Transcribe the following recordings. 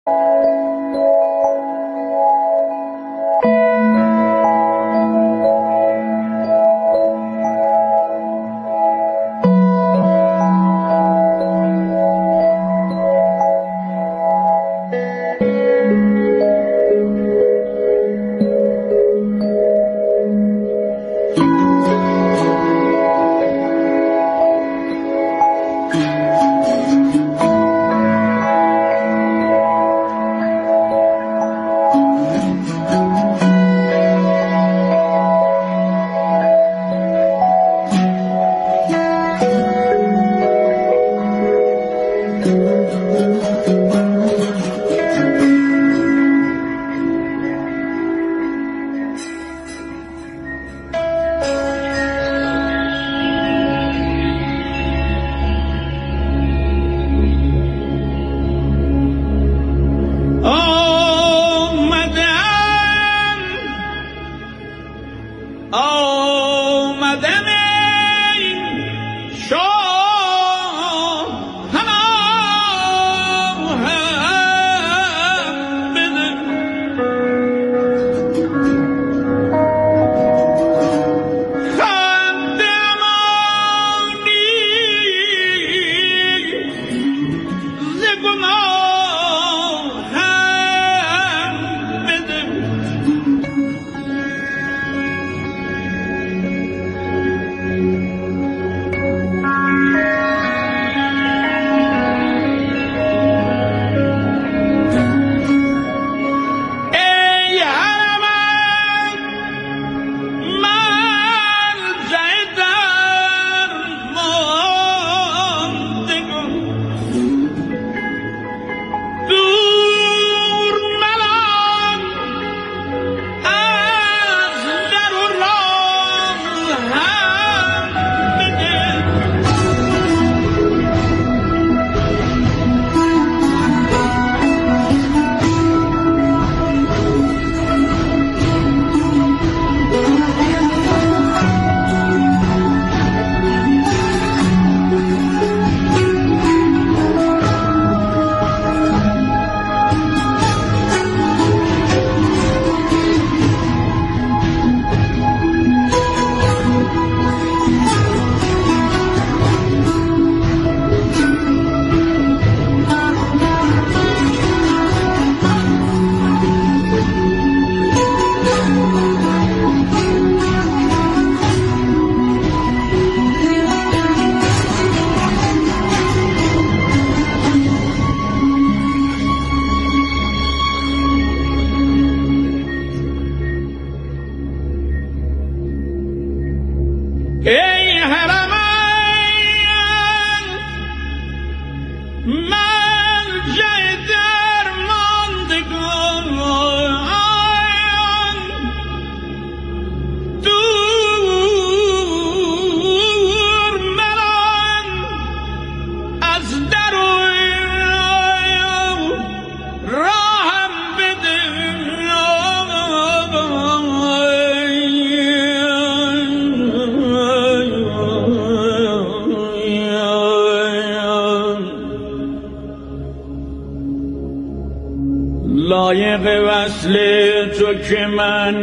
لایق وصل تو که من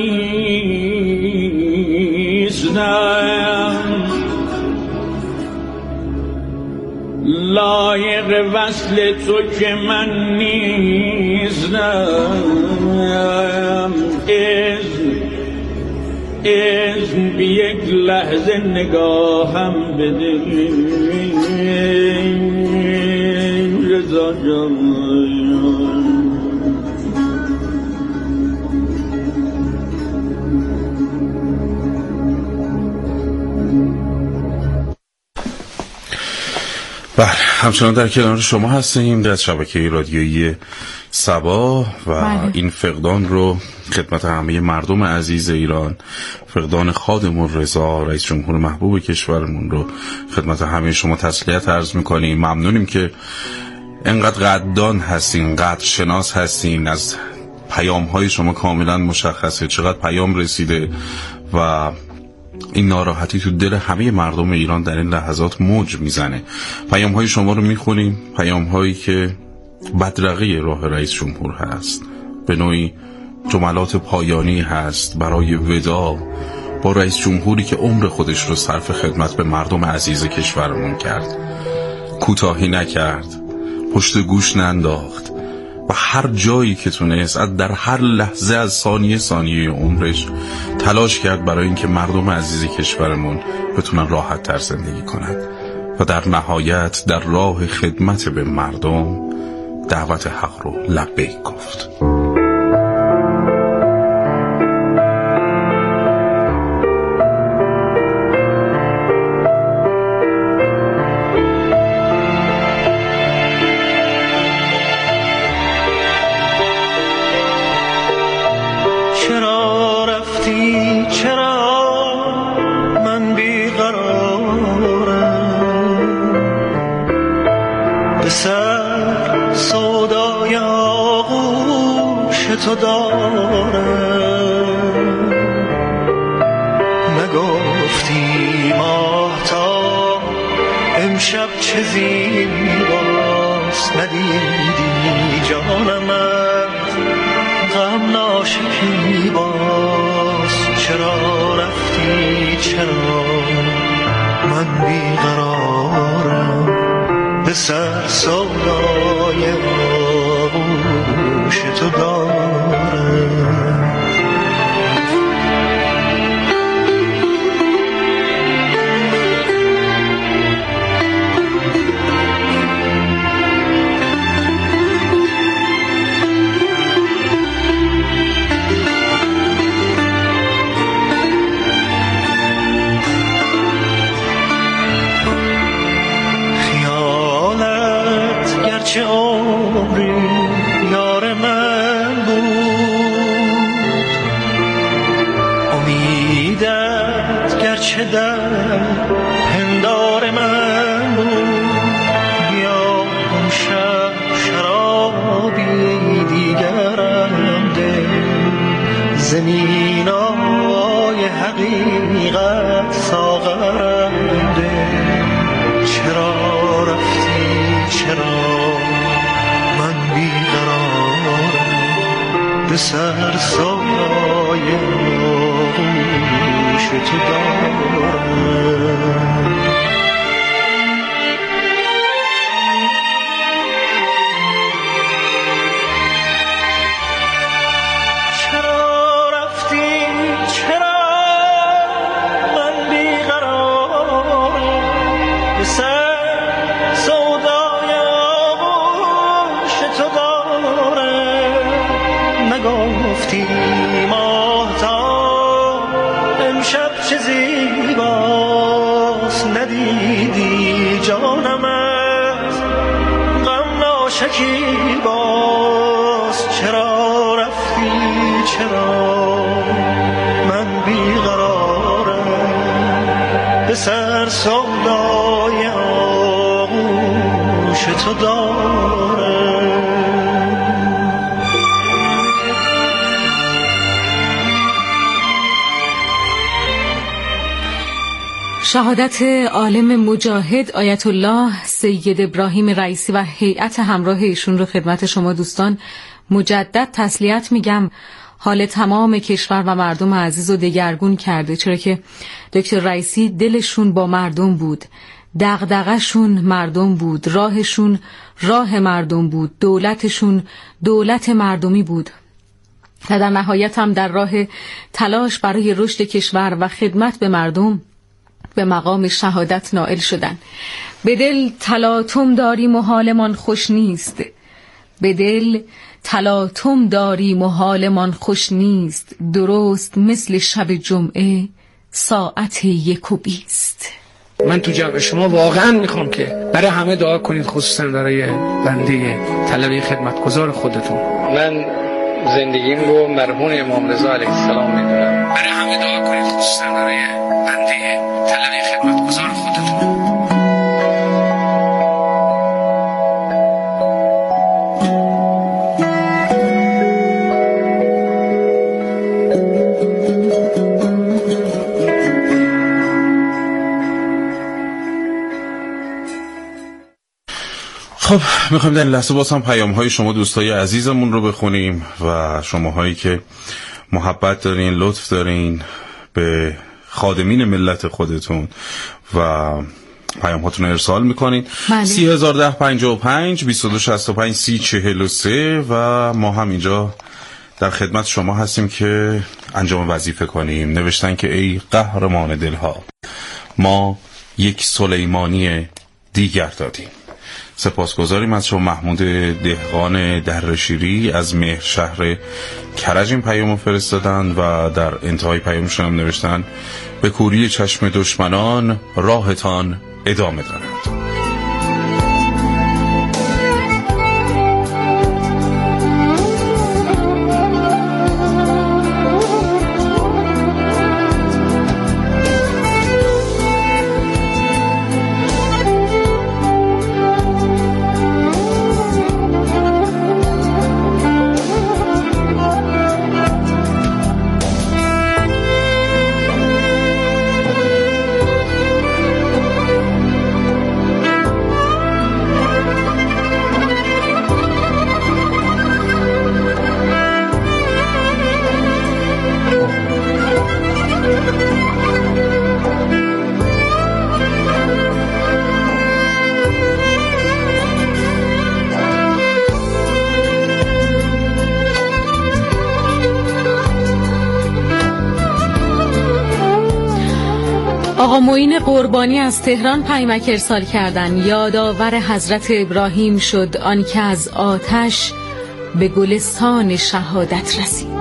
نیستم، لایق وصل تو که من نیستم. اذن بی یک لحظه نگاهم بده رضا جان. بله، همچنان در کنار شما هستیم در شبکه رادیویی صبا و این فقدان رو خدمت همه مردم عزیز ایران، فقدان خادم رضا رئیس جمهور محبوب کشورمون رو خدمت همه شما تسلیت عرض میکنیم. ممنونیم که انقدر قدردان هستین، قدر شناس هستین. از پیام های شما کاملا مشخصه چقدر پیام رسیده و این ناراحتی تو دل همه مردم ایران در این لحظات موج میزنه. پیام های شما رو میخونیم، پیام هایی که بدرقه راه رئیس جمهور هست، به نوعی جملات پایانی هست برای وداع با رئیس جمهوری که عمر خودش رو صرف خدمت به مردم عزیز کشورمون کرد، کوتاهی نکرد، پشت گوش ننداخت و هر جایی که تونست در هر لحظه از ثانیه عمرش تلاش کرد برای اینکه مردم عزیز کشورمون بتونن راحت تر زندگی کنند و در نهایت در راه خدمت به مردم دعوت حق رو لبیک گفت. چرا رفتی چرا من بیقرارم، به سر سودای آغوش تو دارم. نگفتی ماهتاب امشب چه زیباست، ندیدی جانمت غم ناشکیباست. چرا رفتی چرا من بیقرارم، به سر سودای آغوش تو دارم. چه عمری یار من بود، امیدت گرچه در پندار من بود. بیا اون شب شرابی دیگرم ده، زمینای حقیقت ساغرم ده. چرا رفتی چرا من بیقرارم، به سر سایه آغوش تو دارم. چرا رفتی چرا من بیقرارم، به سر گفتی ماهتاب امشب چه زیباست، ندیدی جانمت غم ناشکیباست. چرا رفتی چرا من بیقرارم، به سر سودای آغوش تو دارم. شهادت عالم مجاهد آیت الله سید ابراهیم رئیسی و هیئت همراه ایشون رو خدمت شما دوستان مجدد تسلیت میگم. حال تمام کشور و مردم عزیز رو دگرگون کرده، چرا که دکتر رئیسی دلشون با مردم بود، دغدغه‌شون مردم بود، راهشون راه مردم بود، دولتشون دولت مردمی بود و در نهایت هم در راه تلاش برای رشد کشور و خدمت به مردم به مقام شهادت نائل شدن. به دل تلاطم داریم و حالمان خوش نیست، به دل تلاطم داریم و حالمان خوش نیست، درست مثل شب جمعه ساعت 1:20. من تو جمع شما واقعا میخوام که برای همه دعا کنید، خصوصا برای بنده طلبه خدمتگزار خودتون. من زندگیم رو مرهون امام رضا علیه السلام میدونم. برای همه دعا کنید، خصوصا برای بنده طلبه خدمتگزار خودتون. خب میخوایم در این لحظه باز هم پیام‌های شما دوستای عزیزمون رو بخونیم و شماهایی که محبت دارین، لطف دارین به خادمین ملت خودتون و پیام‌هاتون رو ارسال میکنین. 301055 2265 3043 و ما هم اینجا در خدمت شما هستیم که انجام وظیفه کنیم. نوشتن که ای قهرمان دلها، ما یک سلیمانی دیگر دادیم. سپاسگزاریم از شما. محمود دهقان درشیری از مهر شهر کرج این پیامو فرستادن و در انتهای پیامشون هم نوشتن به کوری چشم دشمنان راهتان ادامه دارد. آقا معین قربانی از تهران پیامک ارسال کردن. یادآور حضرت ابراهیم شد آن که از آتش به گلستان شهادت رسید.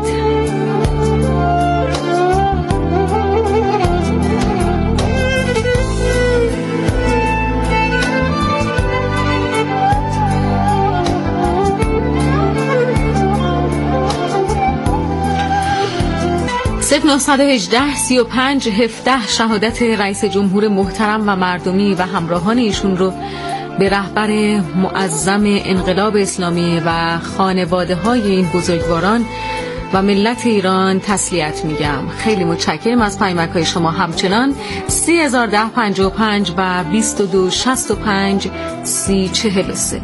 صفر 918 35 17 شهادت رئیس جمهور محترم و مردمی و همراهان ایشون رو به رهبر معظم انقلاب اسلامی و خانواده های این بزرگواران و ملت ایران تسلیت میگم. خیلی متشکرم از پیامک های شما. همچنان 301055 و 2265 3043.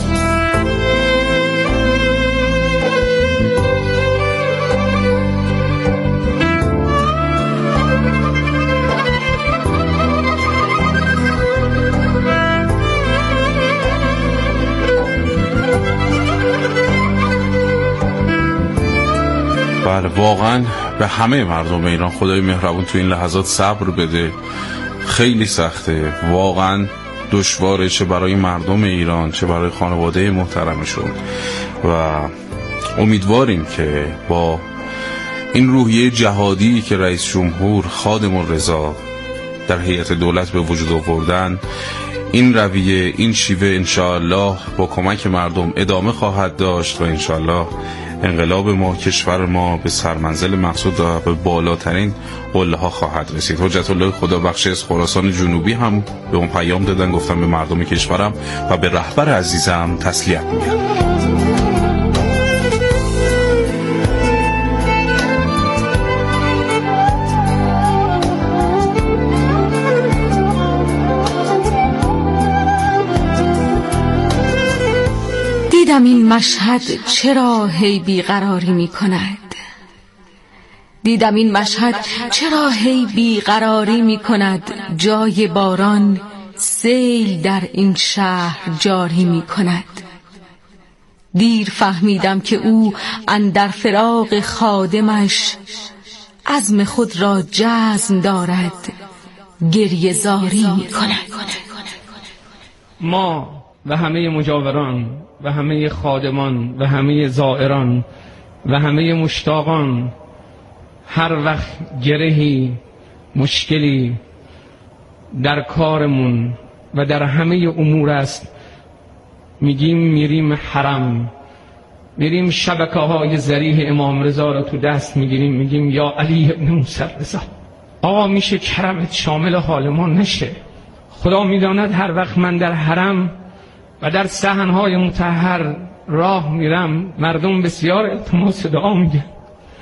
بله واقعا به همه مردم ایران خدای مهربون تو این لحظات صبر بده. خیلی سخته، واقعا دشواره، چه برای مردم ایران چه برای خانواده محترمشون و امیدواریم که با این روحیه جهادی که رئیس جمهور خادم الرضا در هیئت دولت به وجود آوردن، این رویه، این شیوه انشاءالله با کمک مردم ادامه خواهد داشت و انشاءالله انقلاب ما، کشور ما به سرمنزل مقصود و به بالاترین قله ها خواهد رسید. حجت الله خدا بخش از خراسان جنوبی هم به اون پیام دادن، گفتم به مردم کشورم و به رهبر عزیزم تسلیت میگم. دیدم این مشهد چرا هی بیقراری می کند. دیدم این مشهد چرا هی بیقراری می کند. جای باران سیل در این شهر جاری می کند. دیر فهمیدم که او اندر فراق خادمش عزم خود را جزم دارد، گریه زاری می کند. ما و همه مجاوران و همه خادمان و همه زائران و همه مشتاقان هر وقت گرهی، مشکلی در کارمون و در همه امور است، میگیم میریم حرم، میریم شبکه های ذریح امام رضا را تو دست میگیریم، میگیم یا علی ابن موسی رضا، آقا میشه کرمت شامل حال ما نشه. خدا میداند هر وقت من در حرم و در صحنهای مطهر راه میرم، مردم بسیار التماس دعا میگن.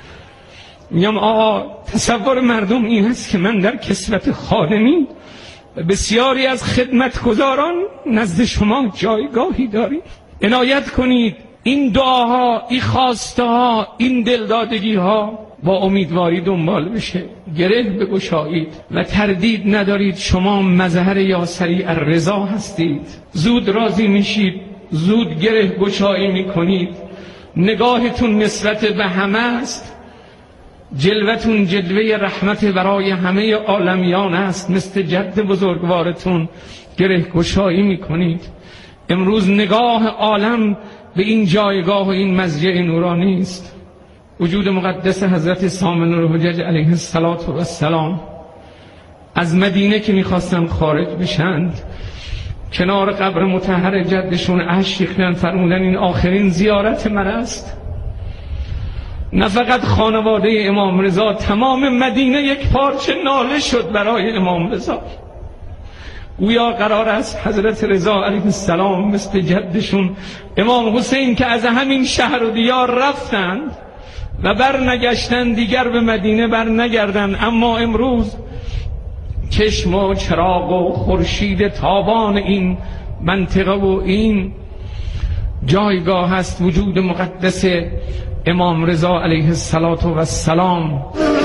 میگم آقا تصور مردم این است که من در کسوت خادمی بسیاری از خدمتگزاران نزد شما جایگاهی دارید. عنایت کنید این دعاها، این خواسته ها، این دلدادگی ها با امیدواری دنبال بشه. گره بگشایید و تردید ندارید شما مظهر یاسری الرضا هستید. زود راضی میشید، زود گره گشایی میکنید. نگاهتون نسبت به همه است. جلوتون جلوه رحمت برای همه عالمیان است. مثل جد بزرگوارتون گره گشایی میکنید. امروز نگاه عالم به این جایگاه و این مضجع نورانی است. وجود مقدس حضرت سامن الحجج علیه السلام از مدینه که میخواستن خارج بشند، کنار قبر مطهر جدشون اشک ریختن، فرمودن این آخرین زیارت من است. نه فقط خانواده امام رضا، تمام مدینه یک پارچه ناله شد برای امام رضا. گویا قرار است حضرت رضا علیه السلام مثل جدشون امام حسین که از همین شهر و دیار رفتند و برنگشتن، دیگر به مدینه برنگردن، اما امروز چشم و چراغ و خورشید تابان این منطقه و این جایگاه است وجود مقدس امام رضا علیه السلام.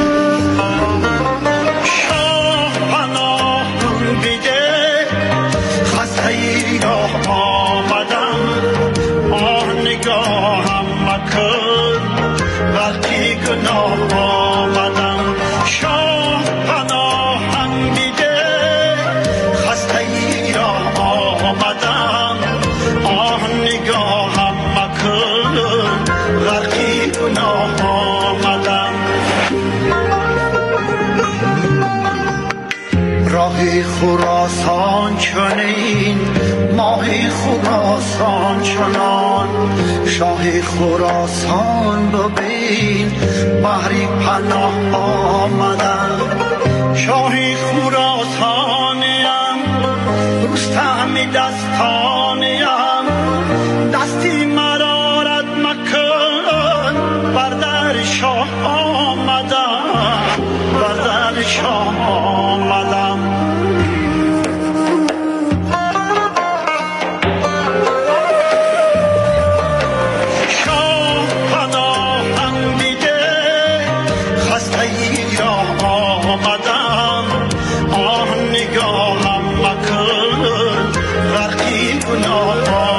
خراسان چنین، ماه خراسان چنان، شاه خراسان ببین بحری پناه آمدن. شاه خراسانیم، رستم دستانیم، دستی مرارت مکن، بر در شاه آمدم، بر در شاه آمدم. آه نگاهم مکن، غرقی گناه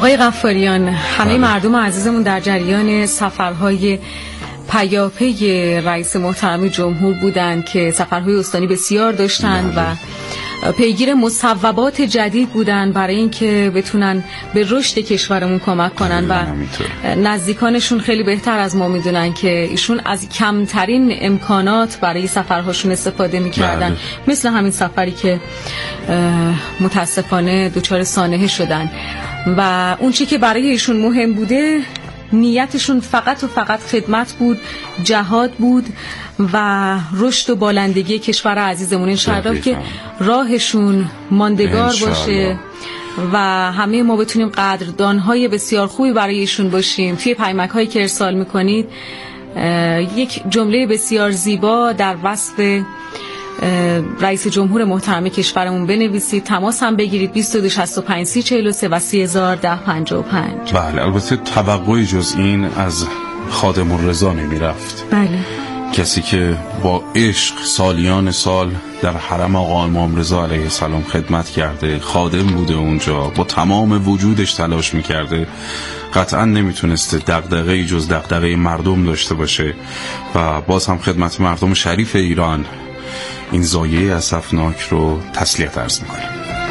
آقای غفاریان، همه مردم عزیزمون در جریان سفرهای پیاپی رئیس محترم جمهور بودند که سفرهای استانی بسیار داشتند و پیگیر مصوبات جدید بودن برای اینکه بتونن به رشد کشورمون کمک کنن و نزدیکانشون خیلی بهتر از ما میدونن که ایشون از کمترین امکانات برای سفرهاشون استفاده میکردن، مثل همین سفری که متاسفانه دچار سانحه شدن و اون چی که برای ایشون مهم بوده نیتشون فقط و فقط خدمت بود، جهاد بود و رشد و بالندگی کشور عزیزمون. انشاءالله که راهشون ماندگار باشه و همه ما بتونیم قدردانهای بسیار خوبی برای ایشون باشیم. توی پیامک هایی که ارسال میکنید یک جمله بسیار زیبا در وصف رئیس جمهور محترم کشورمون بنویسید، تماس هم بگیرید 2265 3043 و 301055. بله، البته توقعی جز این از خادم الرضا نمیرفت. بله، کسی که با عشق سالیان سال در حرم آقا امام رضا علیه السلام خدمت کرده، خادم بوده اونجا، با تمام وجودش تلاش میکرده، قطعا نمیتونسته دغدغه‌ای جز دغدغه مردم داشته باشه و باز هم خدمت مردم شریف ایران این ضایعه اسفناک رو تسلیت عرض میکنم.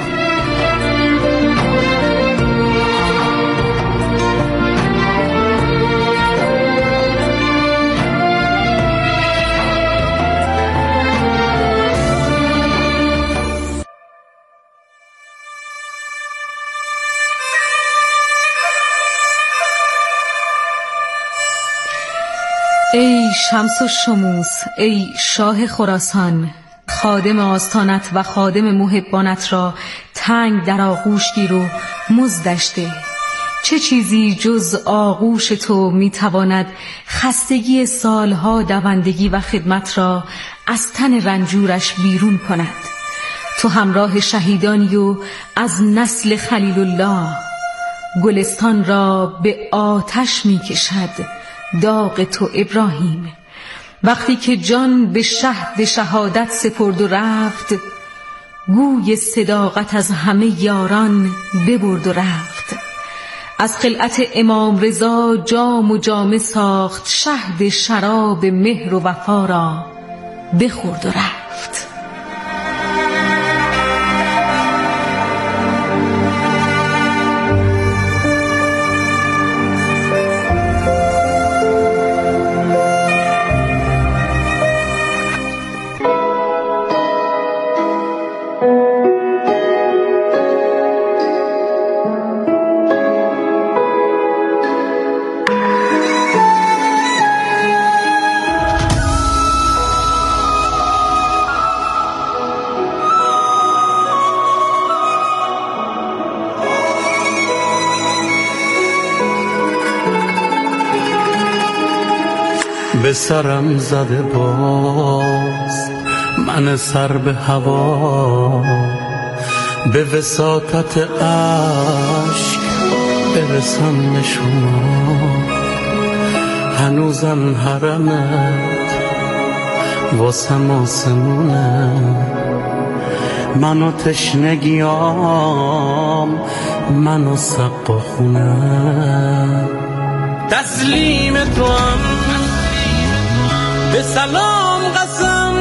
ای شمس و شموس، ای شاه خراسان، خادم آستانت و خادم محبانت را تنگ در آغوش گیر و مزدش ده. چه چیزی جز آغوش تو میتواند خستگی سالها دوندگی و خدمت را از تن رنجورش بیرون کند؟ تو همراه شهیدانی و از نسل خلیل الله، گلستان را به آتش میکشد داغ تو ابراهیم. وقتی که جان به شهد شهادت سپرد و رفت، گوی صداقت از همه یاران ببرد و رفت. از خلعت امام رضا جام و جامه ساخت، شهد شراب مهر و وفا را بخورد و رفت. به سرم زده باز من سر به هوا، به وساطت عشق برسم به شما. هنوزم حرمت واسم آسمونه، من و تشنگیام، من و سقا خونه. تسلیم تو هم به سلام قسم،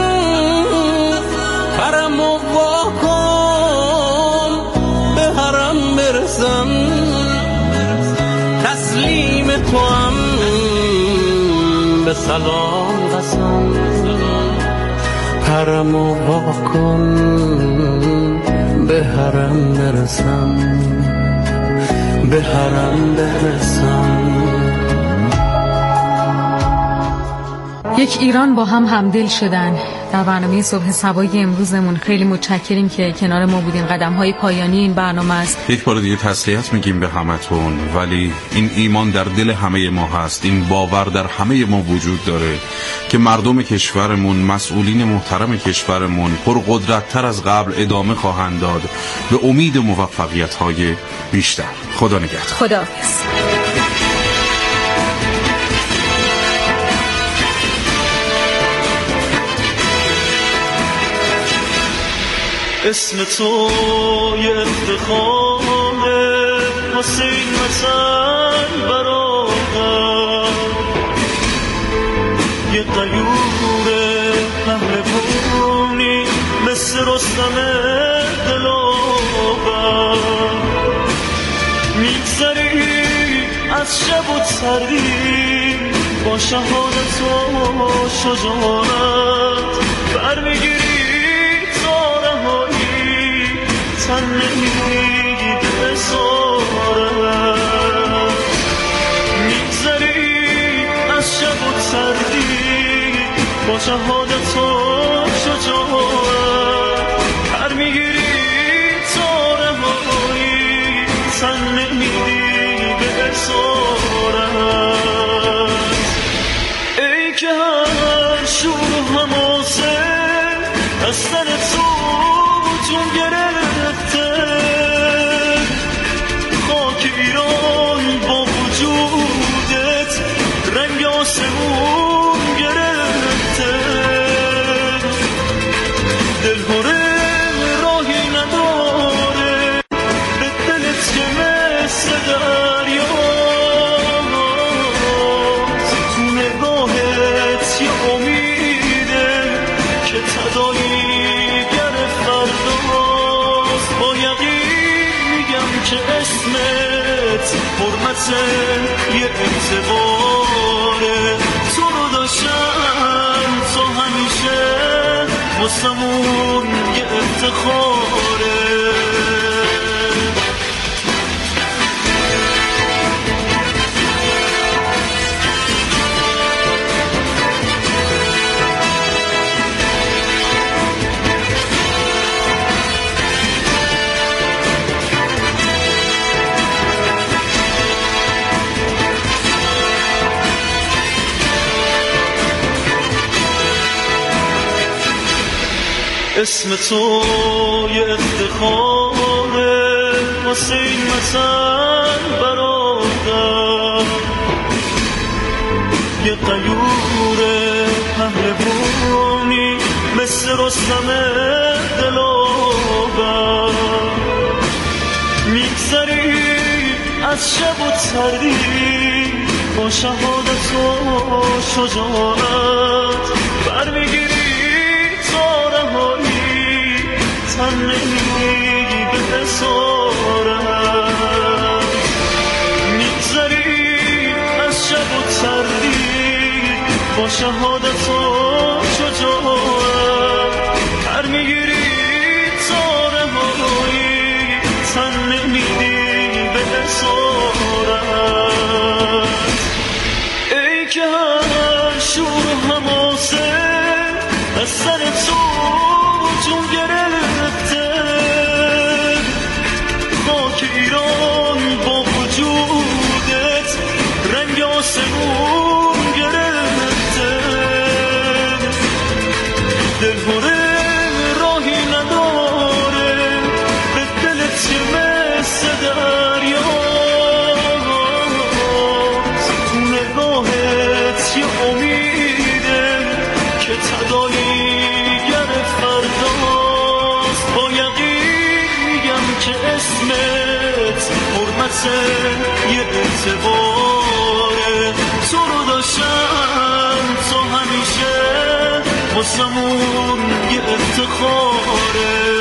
حرم و واکن به حرم برسم. تسلیم تو هم به سلام قسم، حرم و واکن به حرم برسم، به حرم برسم. یک ایران با هم همدل شدن. در برنامه صبح صباحی امروزمون خیلی متشکریم که کنار ما بودین. قدم‌های پایانی این برنامه است. یک بار دیگه تسلیت میگیم به همتون، ولی این ایمان در دل همه ما هست، این باور در همه ما وجود داره که مردم کشورمون، مسئولین محترم کشورمون پرقدرت‌تر از قبل ادامه خواهند داد به امید موفقیت‌های بیشتر. خدا نگهدار. خداحافظ. اسم تو یه افتخاره واسه این وطن برادر، یه قیوره پهلوانی مثل رستم دلاور، میگذری از شب و سردی با شهادت و شجاعت، برمیگیری تا رهایی تن نمیدی به اسارت، میگذری از شب و سردی با شهادت و شجاعت، برمیگیری تا رهایی تن نمیدی به اسارت. ای که هر شور و حماسه از سر تو جون گرفته، خاک ایران با وجودت رنگ آسمون گرفته، دلهوره راهی نداره به دلت که مثل دریا، تو نگاهت یه امیده که تداعیگر فرداست، با یقین میگم که اسمت حرمت یه اعتباره، تو رو داشتم تو همیشه واسمون یه افتخاره. اسم تو یه افتخاره واسه این وطن برادر، یه قیوره پهلوانی مثل رستم دلاور، میگذری از شب و سردی با شهادت و شجاعت، برمیگیری تا رهایی تن نمیدی به اسارت، میگذری از شب و سردی با شهادت و شجاعت، برمیگیری تا رهایی تن نمیدی به اسارت. ای که هر شور و حماسه از سر تو جون گرفته، خاک ایران با وجودت رنگ آسمون گرفته، دلهوره راهی نداره به دلت که مثل دریا، تو نگاهت یه امیده که تداعیگر فرداست، با یقین میگم که اسمت حرمت یه اعتباره، تو رو داشتم تو همیشه واسمون یه افتخاره.